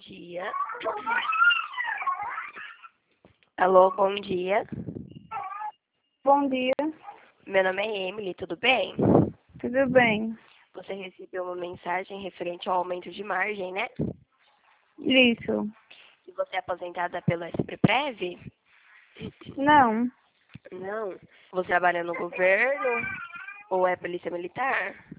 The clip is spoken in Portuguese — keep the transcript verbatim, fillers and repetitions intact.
dia. Alô, bom dia. Bom dia, Meu nome é Emily, tudo bem? tudo bem? Você recebeu uma mensagem referente ao aumento de margem, né? Isso. E você é aposentada pelo SPREV? Não, Não. Você trabalha no governo ou é polícia militar?